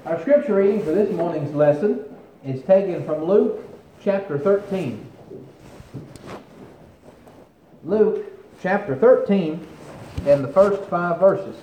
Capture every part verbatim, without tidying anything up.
Our scripture reading for this morning's lesson is taken from Luke chapter thirteen. Luke chapter thirteen and the first five verses.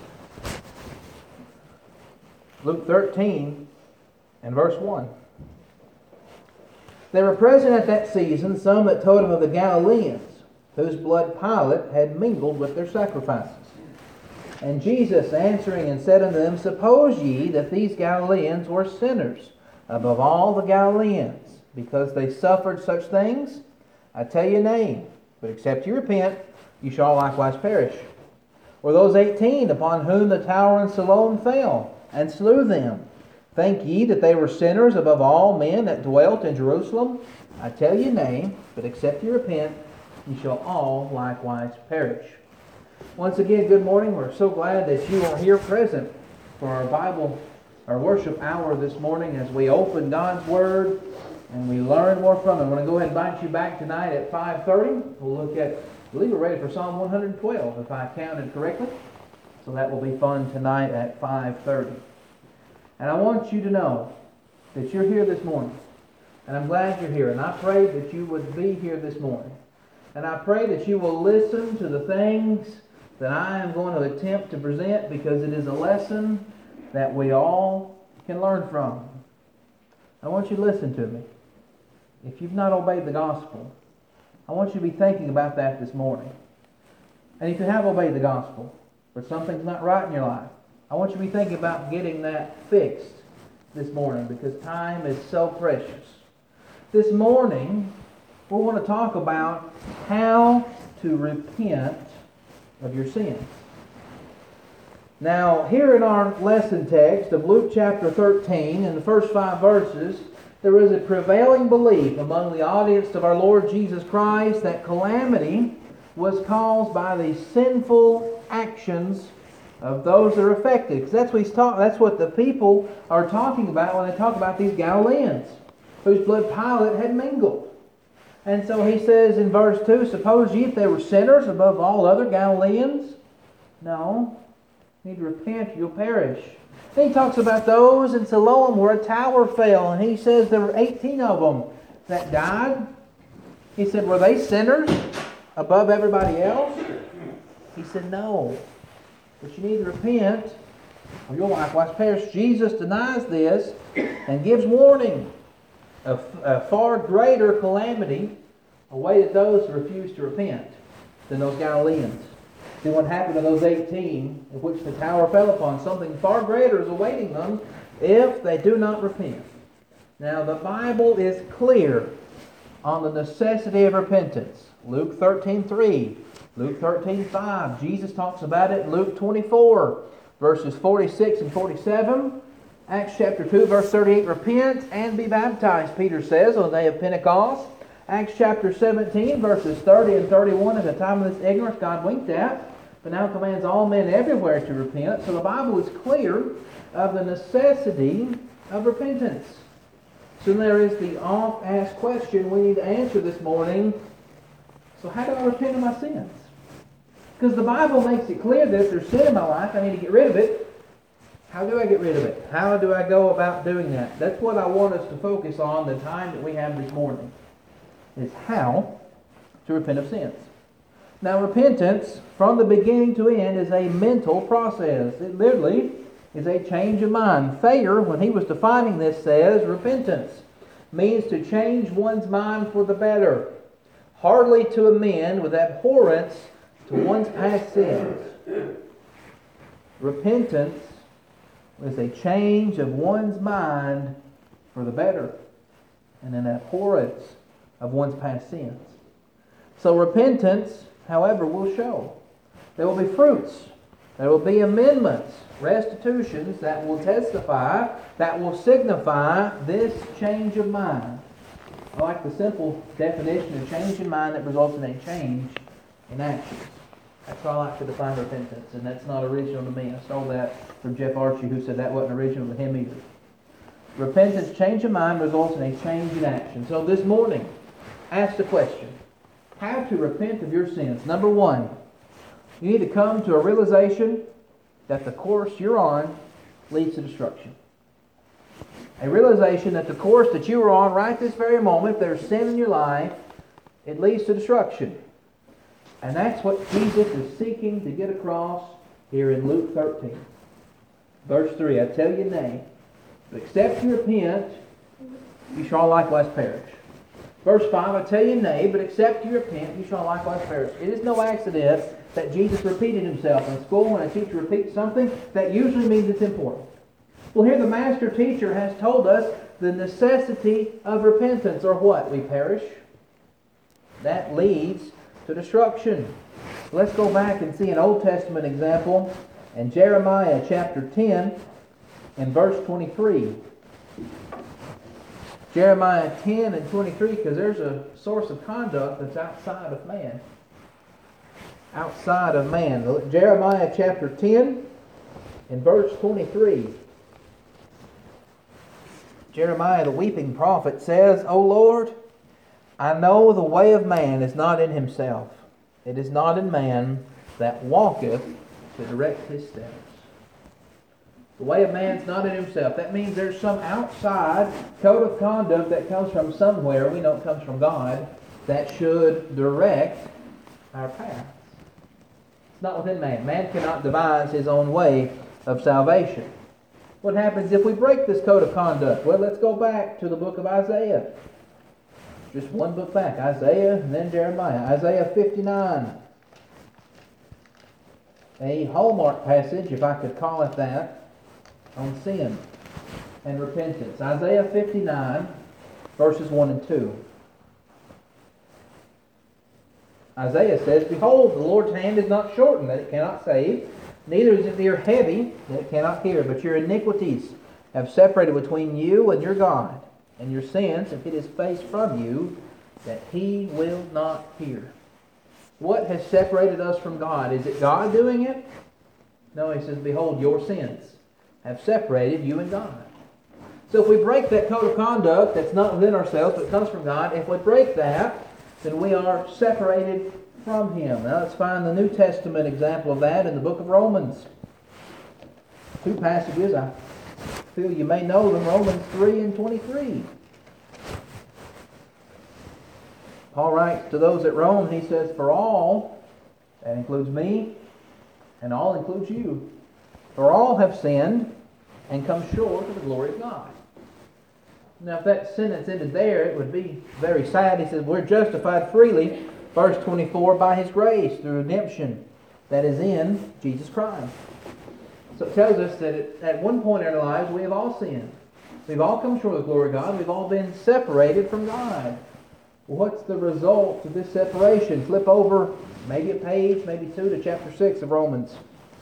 Luke thirteen and verse one. There were present at that season some that told him of the Galileans, whose blood Pilate had mingled with their sacrifices. And Jesus answering and said unto them, Suppose ye that these Galileans were sinners above all the Galileans, because they suffered such things? I tell you nay, but except ye repent, ye shall likewise perish. Or those eighteen upon whom the tower in Siloam fell, and slew them, think ye that they were sinners above all men that dwelt in Jerusalem? I tell you nay, but except ye repent, ye shall all likewise perish. Once again, good morning. We're so glad that you are here present for our Bible, our worship hour this morning as we open God's Word and we learn more from it. I want to go ahead and invite you back tonight at five thirty. We'll look at, I believe we're ready for Psalm one twelve, if I counted correctly. So that will be fun tonight at five thirty. And I want you to know that you're here this morning. And I'm glad you're here. And I pray that you would be here this morning. And I pray that you will listen to the things that I am going to attempt to present, because it is a lesson that we all can learn from. I want you to listen to me. If you've not obeyed the gospel, I want you to be thinking about that this morning. And if you have obeyed the gospel, but something's not right in your life, I want you to be thinking about getting that fixed this morning, because time is so precious. This morning, we want to talk about how to repent of your sins. Now, here in our lesson text of Luke chapter thirteen, in the first five verses, there is a prevailing belief among the audience of our Lord Jesus Christ that calamity was caused by the sinful actions of those that are affected. Because that's what he's talk, that's what the people are talking about when they talk about these Galileans, whose blood Pilate had mingled. And so he says in verse two, Suppose ye if they were sinners above all other Galileans? No. You need to repent, you'll perish. Then he talks about those in Siloam where a tower fell, and he says there were eighteen of them that died. He said, were they sinners above everybody else? He said, no. But you need to repent, or you'll likewise perish. Jesus denies this and gives warning. A, a far greater calamity awaited those who refused to repent than those Galileans. See what happened to those eighteen of which the tower fell upon. Something far greater is awaiting them if they do not repent. Now the Bible is clear on the necessity of repentance. Luke thirteen three, Luke thirteen five. Jesus talks about it in Luke twenty-four, verses forty-six and forty-seven. Acts chapter two, verse thirty-eight, repent and be baptized, Peter says, on the day of Pentecost. Acts chapter seventeen, verses thirty and thirty-one, at the time of this ignorance God winked at, but now commands all men everywhere to repent. So the Bible is clear of the necessity of repentance. So there is the oft-asked question we need to answer this morning. So how do I repent of my sins? Because the Bible makes it clear that if there's sin in my life, I need to get rid of it. How do I get rid of it? How do I go about doing that? That's what I want us to focus on the time that we have this morning, is how to repent of sins. Now, repentance, from the beginning to end, is a mental process. It literally is a change of mind. Thayer, when he was defining this, says, repentance means to change one's mind for the better, heartily to amend with abhorrence to one's past sins. Repentance is a change of one's mind for the better and an abhorrence of one's past sins. So repentance, however, will show. There will be fruits. There will be amendments, restitutions that will testify, that will signify this change of mind. I like the simple definition of change in mind that results in a change in actions. That's how I like to define repentance, and that's not original to me. I stole that from Jeff Archie, who said that wasn't original to him either. Repentance, change of mind, results in a change in action. So this morning, ask the question, how to repent of your sins. Number one, you need to come to a realization that the course you're on leads to destruction. A realization that the course that you are on right this very moment, if there's sin in your life, it leads to destruction. And that's what Jesus is seeking to get across here in Luke thirteen. Verse three, I tell you nay, but except you repent, you shall likewise perish. Verse five, I tell you nay, but except you repent, you shall likewise perish. It is no accident that Jesus repeated himself. In school, when a teacher repeats something, that usually means it's important. Well, here the master teacher has told us the necessity of repentance, or what? We perish. That leads to destruction. Let's go back and see an Old Testament example in Jeremiah chapter ten and verse twenty-three. Jeremiah ten and twenty-three, because there's a source of conduct that's outside of man. Outside of man. Jeremiah chapter ten and verse twenty-three. Jeremiah the weeping prophet says, O Lord, I know the way of man is not in himself. It is not in man that walketh to direct his steps. The way of man is not in himself. That means there's some outside code of conduct that comes from somewhere, we know it comes from God, that should direct our paths. It's not within man. Man cannot devise his own way of salvation. What happens if we break this code of conduct? Well, let's go back to the book of Isaiah. Just one book back. Isaiah and then Jeremiah. Isaiah fifty-nine. A hallmark passage, if I could call it that, on sin and repentance. Isaiah fifty-nine, verses one and two. Isaiah says, Behold, the Lord's hand is not shortened, that it cannot save, neither is his ear heavy, that it cannot hear. But your iniquities have separated between you and your God, and your sins have hid his face from you, that he will not hear. What has separated us from God? Is it God doing it? No, he says, Behold, your sins have separated you and God. So if we break that code of conduct that's not within ourselves, but comes from God, if we break that, then we are separated from him. Now let's find the New Testament example of that in the book of Romans. Two passages, I feel you may know them, Romans three and twenty-three. Paul writes to those at Rome, he says, For all, that includes me, and all includes you, for all have sinned and come short of the glory of God. Now if that sentence ended there, it would be very sad. He says, We're justified freely, verse twenty-four, by his grace, through redemption that is in Jesus Christ. So it tells us that at one point in our lives, we have all sinned. We've all come short of the glory of God. We've all been separated from God. Well, what's the result of this separation? Flip over maybe a page, maybe two, to chapter six of Romans.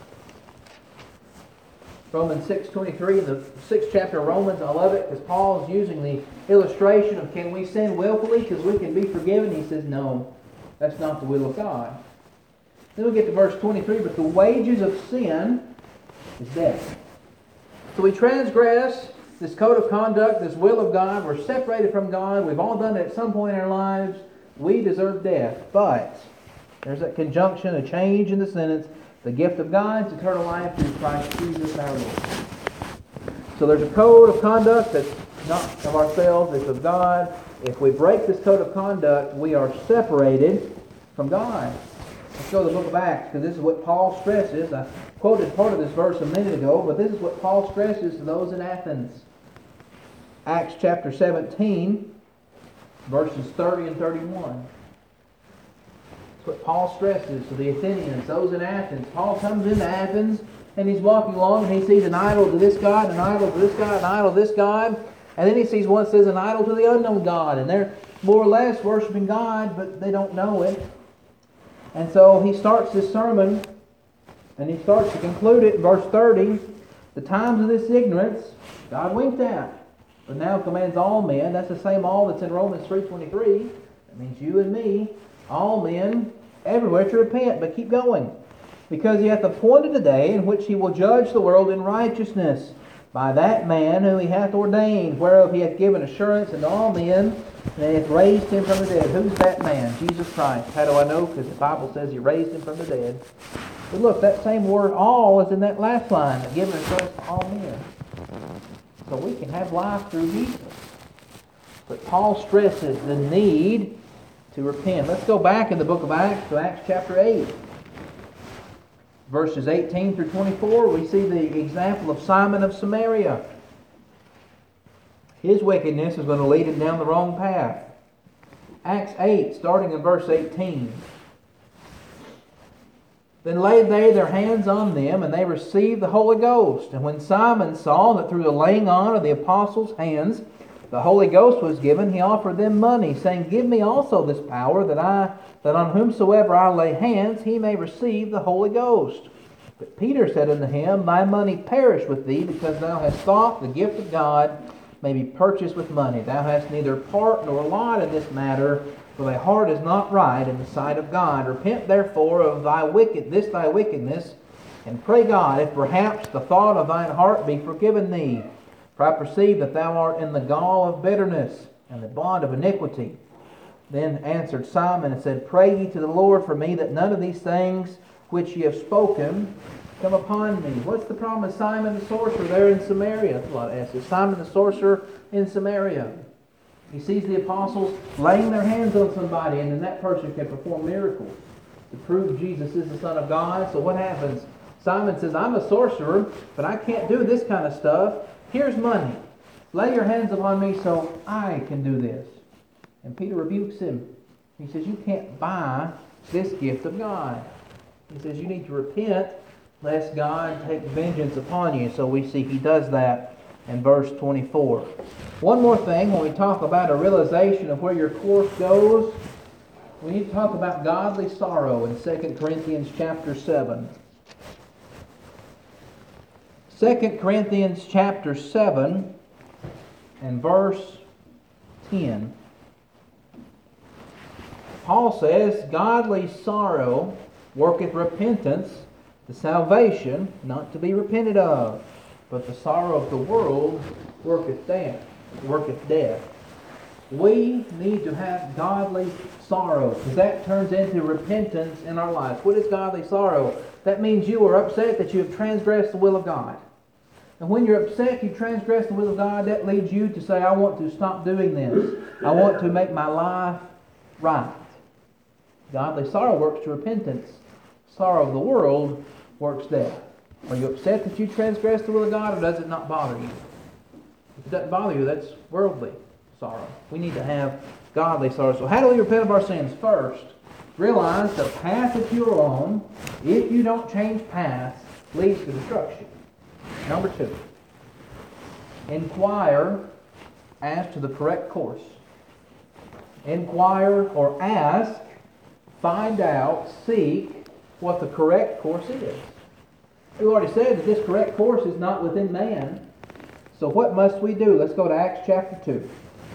Romans six twenty-three, the sixth chapter of Romans. I love it because Paul is using the illustration of can we sin willfully because we can be forgiven? He says, no, that's not the will of God. Then we get to verse twenty-three, but the wages of sin is death. So we transgress this code of conduct, this will of God. We're separated from God. We've all done it at some point in our lives. We deserve death. But there's that conjunction, a change in the sentence. The gift of God's eternal life through Christ Jesus our Lord. So there's a code of conduct that's not of ourselves, it's of God. If we break this code of conduct, we are separated from God. Let's go to the book of Acts, because this is what Paul stresses. I quoted part of this verse a minute ago, but this is what Paul stresses to those in Athens. Acts chapter seventeen, verses thirty and thirty-one. That's what Paul stresses to the Athenians, those in Athens. Paul comes into Athens, and he's walking along, and he sees an idol to this god, an idol to this god, an idol to this god, and then he sees one that says an idol to the unknown God, and they're more or less worshiping God, but they don't know it. And so he starts this sermon, and he starts to conclude it in verse thirty. The times of this ignorance God winked at, but now commands all men. That's the same all that's in Romans three twenty-three. That means you and me, all men, everywhere to repent, but keep going. Because he hath appointed a day in which he will judge the world in righteousness by that man whom he hath ordained, whereof he hath given assurance unto all men, and hath raised him from the dead. Who's that man? Jesus Christ. How do I know? Because the Bible says he raised him from the dead. But look, that same word all is in that last line, given assurance to all men. so we can have life through Jesus. But Paul stresses the need to repent. Let's go back in the book of Acts to Acts chapter eight. Verses eighteen through twenty-four, we see the example of Simon of Samaria. His wickedness is going to lead him down the wrong path. Acts eight, starting in verse eighteen. Then laid they their hands on them, and they received the Holy Ghost. And when Simon saw that through the laying on of the apostles' hands the Holy Ghost was given, he offered them money, saying, Give me also this power, that I that on whomsoever I lay hands, he may receive the Holy Ghost. But Peter said unto him, Thy money perish with thee, because thou hast thought the gift of God may be purchased with money. Thou hast neither part nor lot in this matter, for thy heart is not right in the sight of God. Repent therefore of thy wicked this thy wickedness, and pray God, if perhaps the thought of thine heart be forgiven thee. For I perceive that thou art in the gall of bitterness, and the bond of iniquity. Then answered Simon and said, Pray ye to the Lord for me, that none of these things which ye have spoken come upon me. What's the problem with Simon the sorcerer there in Samaria? That's a lot of S's. Simon the sorcerer in Samaria. He sees the apostles laying their hands on somebody, and then that person can perform miracles to prove Jesus is the Son of God. So what happens? Simon says, I'm a sorcerer, but I can't do this kind of stuff. Here's money. Lay your hands upon me so I can do this. And Peter rebukes him. He says, you can't buy this gift of God. He says, you need to repent lest God take vengeance upon you. So we see he does that in verse twenty-four. One more thing, when we talk about a realization of where your course goes, we need to talk about godly sorrow in Second Corinthians chapter seven. Second Corinthians chapter seven and verse ten. Paul says, Godly sorrow worketh repentance, the salvation not to be repented of, but the sorrow of the world worketh death. Worketh death. We need to have godly sorrow, because that turns into repentance in our lives. What is godly sorrow? That means you are upset that you have transgressed the will of God. And when you're upset you transgress the will of God, that leads you to say, I want to stop doing this. I want to make my life right. Godly sorrow works to repentance. Sorrow of the world works death. Are you upset that you transgressed the will of God, or does it not bother you? If it doesn't bother you, that's worldly sorrow. We need to have godly sorrow. So how do we repent of our sins? First, realize the path that you're on, if you don't change paths, leads to destruction. Number two, inquire as to the correct course. Inquire or ask, find out, seek what the correct course is. We've already said that this correct course is not within man. So what must we do? Let's go to Acts chapter two.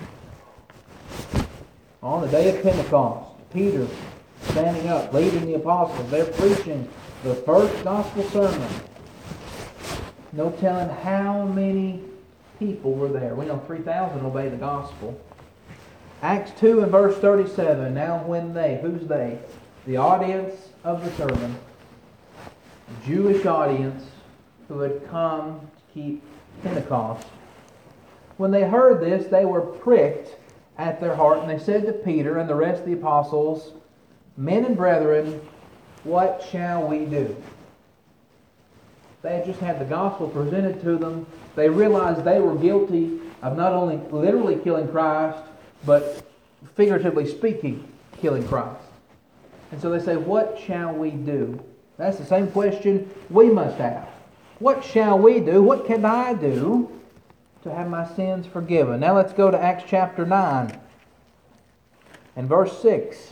On the day of Pentecost, Peter standing up, leading the apostles. They're preaching the first gospel sermon. No telling how many people were there. We know three thousand obeyed the gospel. Acts two and verse thirty-seven. Now when they, who's they? The audience of the sermon. The Jewish audience who had come to keep Pentecost. When they heard this, they were pricked at their heart, and they said to Peter and the rest of the apostles, Men and brethren, what shall we do? They had just had the gospel presented to them. They realized they were guilty of not only literally killing Christ, but figuratively speaking, killing Christ. And so they say, what shall we do? That's the same question we must have. What shall we do? What can I do to have my sins forgiven? Now let's go to Acts chapter nine and verse six.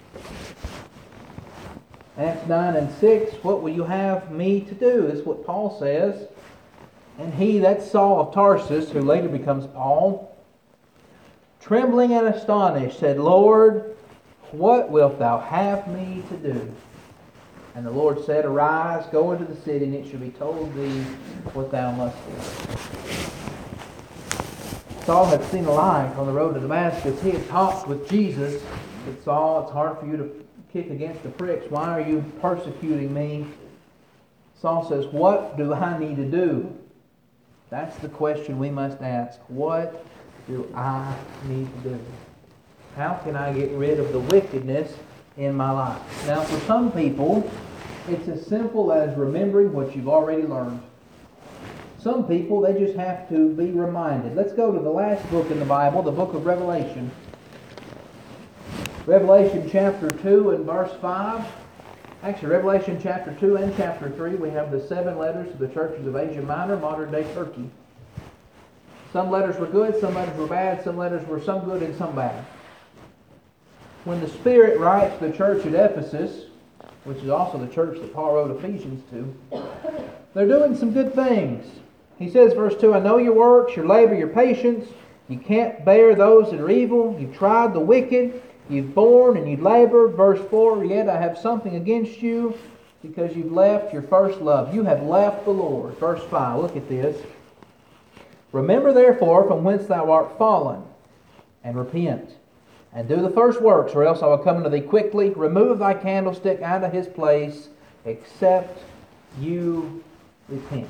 Acts nine and six, what will you have me to do? Is what Paul says. And he, that's Saul of Tarsus, who later becomes Paul, trembling and astonished, said, Lord, what wilt thou have me to do? And the Lord said, Arise, go into the city, and it shall be told thee what thou must do. Saul had seen a light on the road to Damascus. He had talked with Jesus. But Saul, it's hard for you to kick against the pricks. Why are you persecuting me? Saul says, what do I need to do? That's the question we must ask. What do I need to do? How can I get rid of the wickedness in my life? Now, for some people, it's as simple as remembering what you've already learned. Some people, they just have to be reminded. Let's go to the last book in the Bible, the book of Revelation. Revelation chapter two and verse five. Actually, Revelation chapter two and chapter three, we have the seven letters to the churches of Asia Minor, modern-day Turkey. Some letters were good, some letters were bad, some letters were some good and some bad. When the Spirit writes to the church at Ephesus, which is also the church that Paul wrote Ephesians to, they're doing some good things. He says, verse two, I know your works, your labor, your patience. You can't bear those that are evil. You've tried the wicked. You've borne and you've labored. Verse four, yet I have something against you because you've left your first love. You have left the Lord. Verse five, look at this. Remember therefore from whence thou art fallen, and repent, and do the first works, or else I will come unto thee quickly. Remove thy candlestick out of his place, except you repent.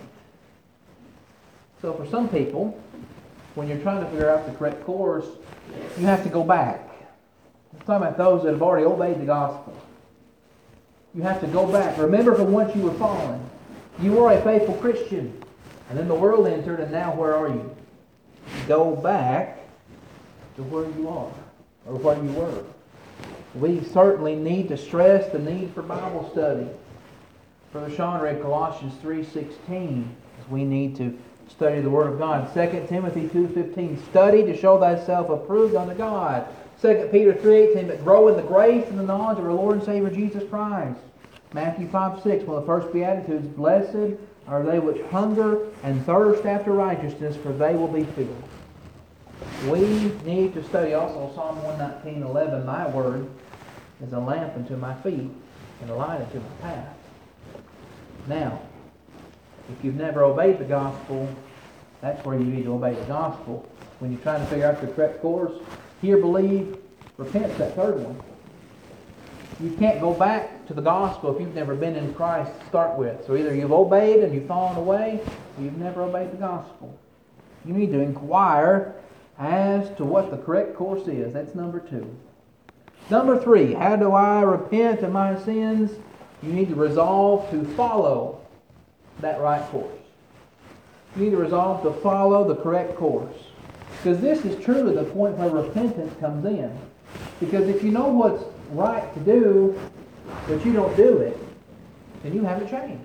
So for some people, when you're trying to figure out the correct course, you have to go back. I'm talking about those that have already obeyed the gospel. You have to go back. Remember from whence you were fallen. You were a faithful Christian. And then the world entered, and now where are you? Go back to where you are, or where you were. We certainly need to stress the need for Bible study. Brother Sean read Colossians three sixteen, as we need to study the Word of God. Second Timothy two fifteen, study to show thyself approved unto God. Second Peter three eighteen, but grow in the grace and the knowledge of our Lord and Savior Jesus Christ. Matthew five six, one of the first Beatitudes, blessed are they which hunger and thirst after righteousness, for they will be filled. We need to study also Psalm one nineteen eleven, my word is a lamp unto my feet and a light unto my path. Now, if you've never obeyed the gospel, that's where you need to obey the gospel. When you're trying to figure out the correct course, hear, believe, repent's that third one. You can't go back to the gospel if you've never been in Christ to start with. So either you've obeyed and you've fallen away, or you've never obeyed the gospel. You need to inquire as to what the correct course is. That's number two. Number three, how do I repent of my sins? You need to resolve to follow that right course. You need to resolve to follow the correct course. Because this is truly the point where repentance comes in. Because if you know what's right to do, but you don't do it, then you haven't changed.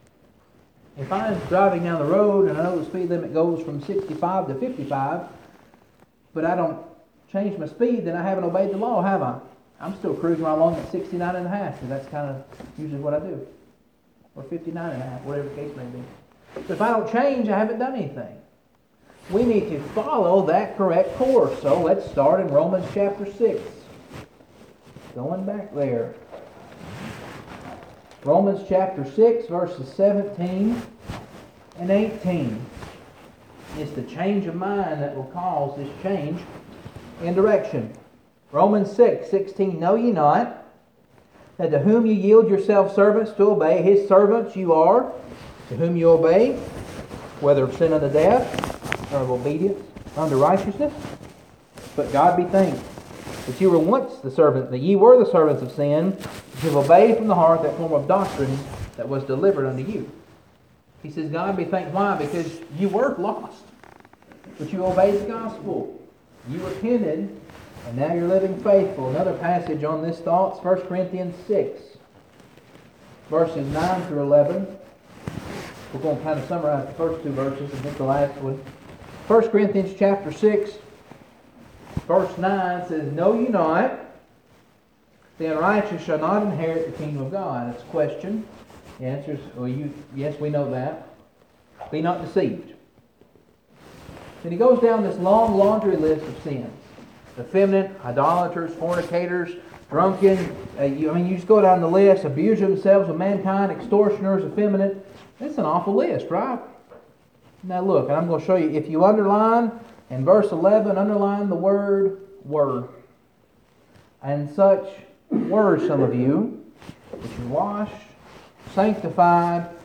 If I'm driving down the road and I know the speed limit goes from sixty-five to fifty-five, but I don't change my speed, then I haven't obeyed the law, have I? I'm still cruising right along at sixty-nine and a half, because that's kind of usually what I do. Or fifty-nine and a half, whatever the case may be. So if I don't change, I haven't done anything. We need to follow that correct course. So let's start in Romans chapter six. Going back there. Romans chapter six, verses seventeen and eighteen. It's the change of mind that will cause this change in direction. Romans six sixteen, know ye not that to whom you yield yourselves servants to obey, his servants you are, to whom you obey, whether of sin unto death, or of obedience unto righteousness? But God be thanked that you were once the servants, that ye were the servants of sin, that you have obeyed from the heart that form of doctrine that was delivered unto you. He says, God be thanked. Why? Because you were lost, but you obeyed the gospel. You repented, and now you're living faithful. Another passage on this thought, First Corinthians six, verses nine through eleven. We're going to kind of summarize the first two verses and hit the last one. First Corinthians chapter six, verse nine says, know ye not, the unrighteous shall not inherit the kingdom of God. That's a question. The answer is, well, you, yes, we know that. Be not deceived. Then he goes down this long laundry list of sins. Effeminate, idolaters, fornicators, drunken. Uh, you, I mean, you just go down the list. Abuse themselves with mankind, extortioners, effeminate. It's an awful list, right? Now look, and I'm going to show you. If you underline in verse eleven, underline the word were. And such were some of you, which you washed, sanctified,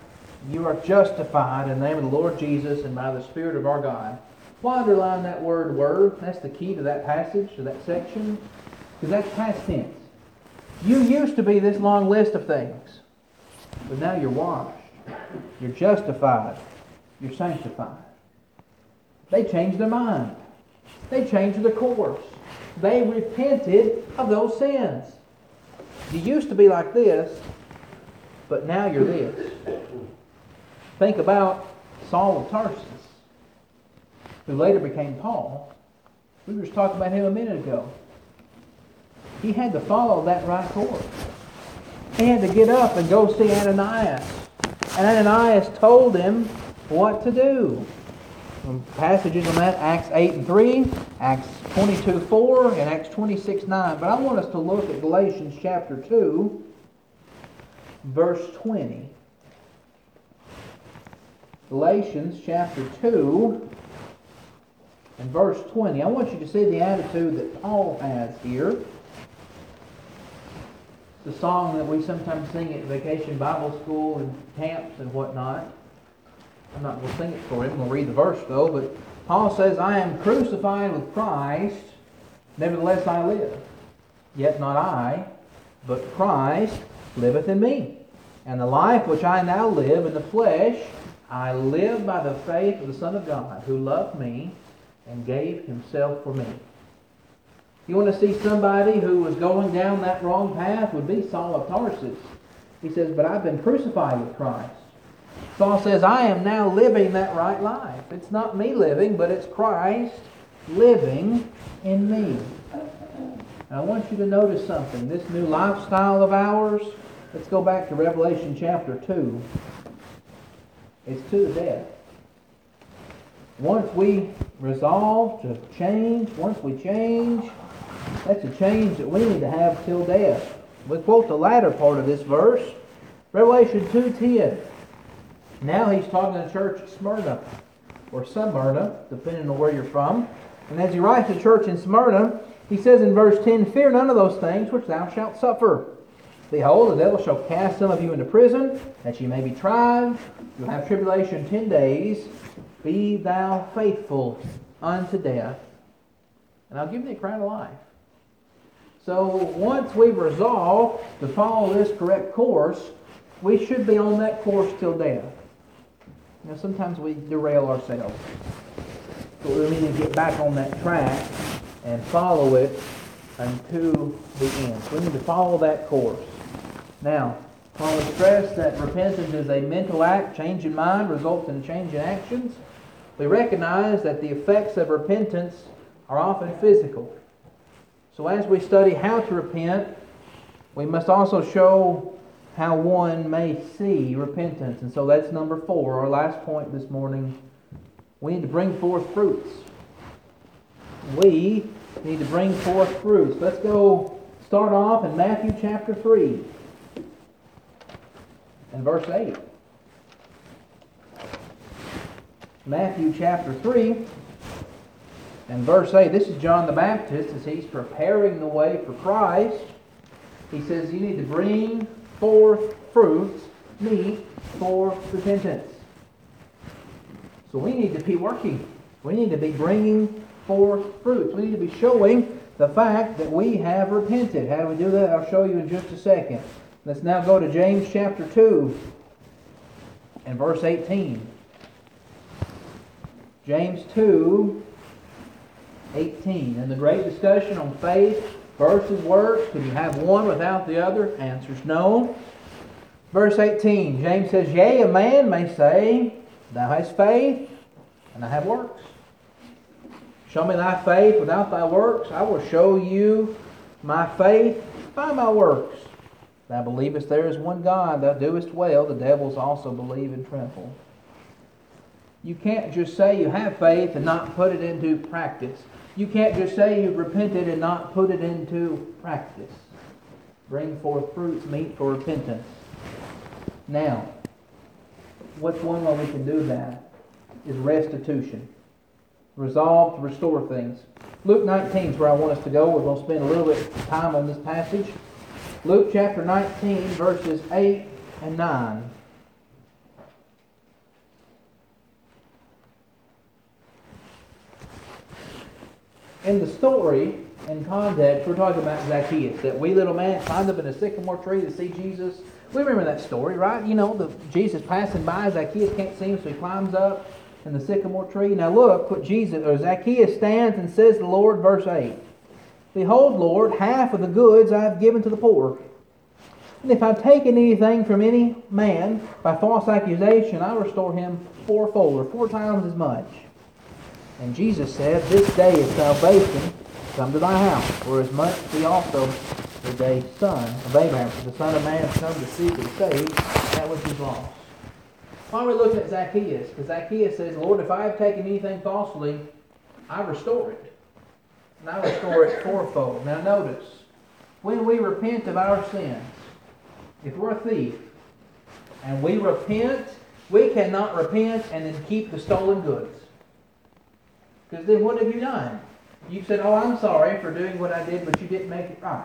You are justified in the name of the Lord Jesus and by the Spirit of our God. Why underline that word word? That's the key to that passage, to that section. Because that's past tense. You used to be this long list of things. But now you're washed. You're justified. You're sanctified. They changed their mind. They changed their course. They repented of those sins. You used to be like this, but now you're this. Think about Saul of Tarsus, who later became Paul. We were just talking about him a minute ago. He had to follow that right course. He had to get up and go see Ananias. And Ananias told him what to do. Passages on that, Acts eight and three, Acts twenty-two four, and Acts twenty-six nine. But I want us to look at Galatians chapter two, verse twenty. Galatians chapter two and verse twenty. I want you to see the attitude that Paul has here. The song that we sometimes sing at Vacation Bible School and camps and whatnot. I'm not going to sing it for him. I'm going to read the verse though. But Paul says, I am crucified with Christ, nevertheless I live. Yet not I, but Christ liveth in me. And the life which I now live in the flesh, I live by the faith of the Son of God, who loved me and gave himself for me. You want to see somebody who was going down that wrong path would be Saul of Tarsus. He says, but I've been crucified with Christ. Saul says, I am now living that right life. It's not me living, but it's Christ living in me. And I want you to notice something. This new lifestyle of ours, let's go back to Revelation chapter two. It's to the death. Once we resolve to change, once we change, that's a change that we need to have till death. We quote the latter part of this verse, Revelation two ten. Now he's talking to the church at Smyrna, or Smyrna, depending on where you're from. And as he writes to the church in Smyrna, he says in verse ten, fear none of those things which thou shalt suffer. Behold, the devil shall cast some of you into prison, that ye may be tried. You'll have tribulation ten days. Be thou faithful unto death, and I'll give thee a crown of life. So once we've resolved to follow this correct course, we should be on that course till death. You know, sometimes we derail ourselves. But we need to get back on that track and follow it unto the end. So we need to follow that course. Now, Paul has stressed that repentance is a mental act. Change in mind results in a change in actions. We recognize that the effects of repentance are often physical. So as we study how to repent, we must also show how one may see repentance. And so that's number four, our last point this morning. We need to bring forth fruits. We need to bring forth fruits. Let's go start off in Matthew chapter three and verse eight. Matthew chapter three and verse eight. This is John the Baptist as he's preparing the way for Christ. He says you need to bring forth fruits meet for repentance. So we need to be working. We need to be bringing forth fruits. We need to be showing the fact that we have repented. How do we do that? I'll show you in just a second. Let's now go to James chapter two and verse eighteen. James two, eighteen. And the great discussion on faith versus works. Can you have one without the other? Answer's no. Verse eighteen. James says, yea, a man may say, thou hast faith, and I have works. Show me thy faith without thy works. I will show you my faith by my works. Thou believest there is one God, thou doest well. The devils also believe and tremble. You can't just say you have faith and not put it into practice. You can't just say you've repented and not put it into practice. Bring forth fruits meet for repentance. Now, what's one way we can do that is restitution. Resolve to restore things. Luke nineteen is where I want us to go. We're going to spend a little bit of time on this passage. Luke chapter nineteen, verses eight and nine. in the story, in context, we're talking about Zacchaeus, that wee little man climbed up in a sycamore tree to see Jesus. We remember that story, right? You know, the Jesus passing by, Zacchaeus can't see him, so he climbs up in the sycamore tree. Now look what Jesus, or Zacchaeus stands and says to the Lord, verse eight, "Behold, Lord, half of the goods I have given to the poor. And if I've taken anything from any man by false accusation, I restore him fourfold," or four times as much. And Jesus said, "This day is salvation come to thy house, for as much be also the day son of Abraham. For the Son of Man has come to seek and save that which is lost." Why are we looking at Zacchaeus? Because Zacchaeus says, "Lord, if I have taken anything falsely, I restore it. And I restore it fourfold." Now notice, when we repent of our sins, if we're a thief, and we repent, we cannot repent and then keep the stolen goods. Because then what have you done? You said, "Oh, I'm sorry for doing what I did, but you didn't make it right."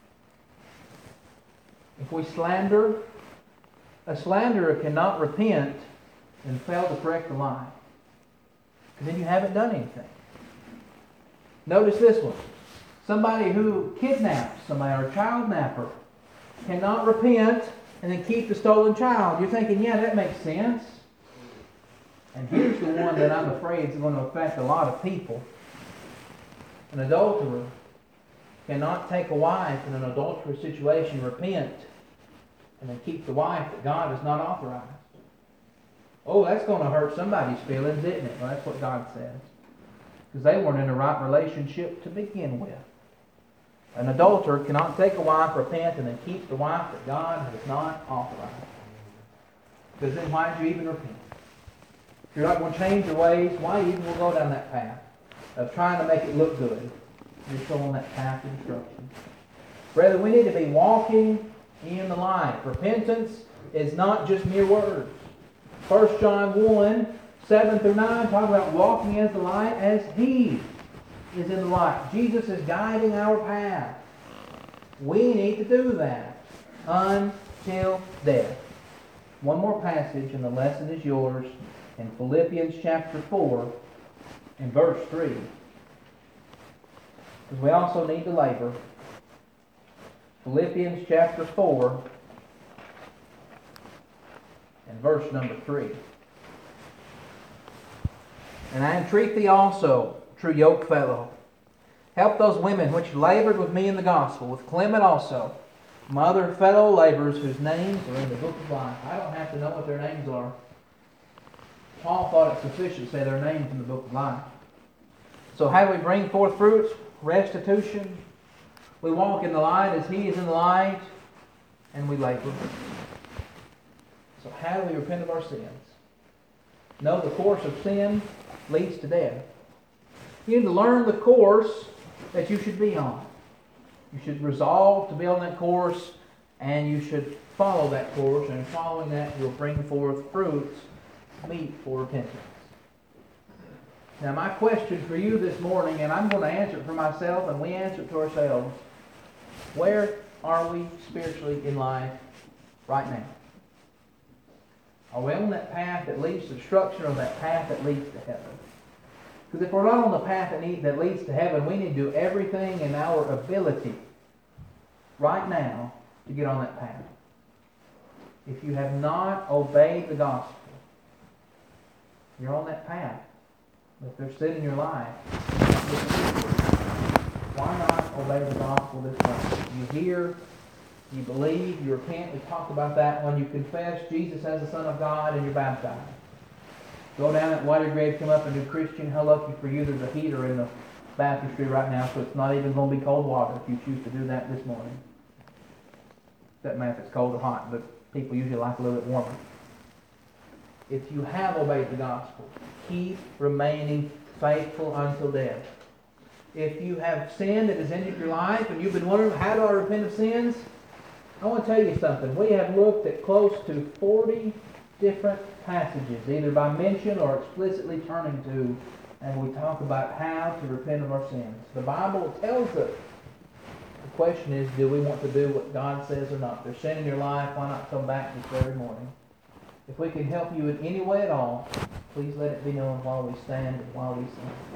If we slander, a slanderer cannot repent and fail to correct the lie. Because then you haven't done anything. Notice this one. Somebody who kidnaps somebody, or a child napper, cannot repent and then keep the stolen child. You're thinking, yeah, that makes sense. And here's the one that I'm afraid is going to affect a lot of people. An adulterer cannot take a wife in an adulterous situation, repent, and then keep the wife that God has not authorized. Oh, that's going to hurt somebody's feelings, isn't it? Well, that's what God says. Because they weren't in a right relationship to begin with. An adulterer cannot take a wife, repent, and then keep the wife that God has not authorized. Because then why did you even repent? If you're not going to change your ways, why even will go down that path of trying to make it look good? You're still on that path of destruction. Brethren, we need to be walking in the light. Repentance is not just mere words. First John one, seven through nine, talk about walking as the light as He is in the light. Jesus is guiding our path. We need to do that until death. One more passage and the lesson is yours in Philippians chapter four and verse three. Because we also need to labor. Philippians chapter four and verse number three. "And I entreat thee also, true yoke fellow, help those women which labored with me in the gospel, with Clement also, my other fellow laborers whose names are in the book of life." I don't have to know what their names are. Paul thought it sufficient to say their names in the book of life. So how do we bring forth fruits? Restitution. We walk in the light as He is in the light, and we labor. So how do we repent of our sins? No, the course of sin leads to death. You need to learn the course that you should be on. You should resolve to be on that course, and you should follow that course, and following that you'll bring forth fruits meet for repentance. Now my question for you this morning, and I'm going to answer it for myself, and we answer it to ourselves. Where are we spiritually in life right now? Are we on that path that leads to destruction, or that path that leads to heaven? Because if we're not on the path that, need, that leads to heaven, we need to do everything in our ability right now to get on that path. If you have not obeyed the gospel, you're on that path. If there's sin in your life, why not obey the gospel this way? You hear, you believe, you repent. We talked about that when you confess Jesus as the Son of God and you're baptized. Go down that water grave, come up and do Christian. How lucky for you, there's a heater in the baptistry right now, so it's not even going to be cold water if you choose to do that this morning. Doesn't matter if it's cold or hot, but people usually like a little bit warmer. If you have obeyed the gospel, keep remaining faithful until death. If you have sin that has ended your life and you've been wondering, how do I repent of sins? I want to tell you something. We have looked at close to forty different passages, either by mention or explicitly turning to, and we talk about how to repent of our sins. The Bible tells us. The question is, do we want to do what God says or not? If there's sin in your life, why not come back this very morning? If we can help you in any way at all, please let it be known while we stand and while we sing.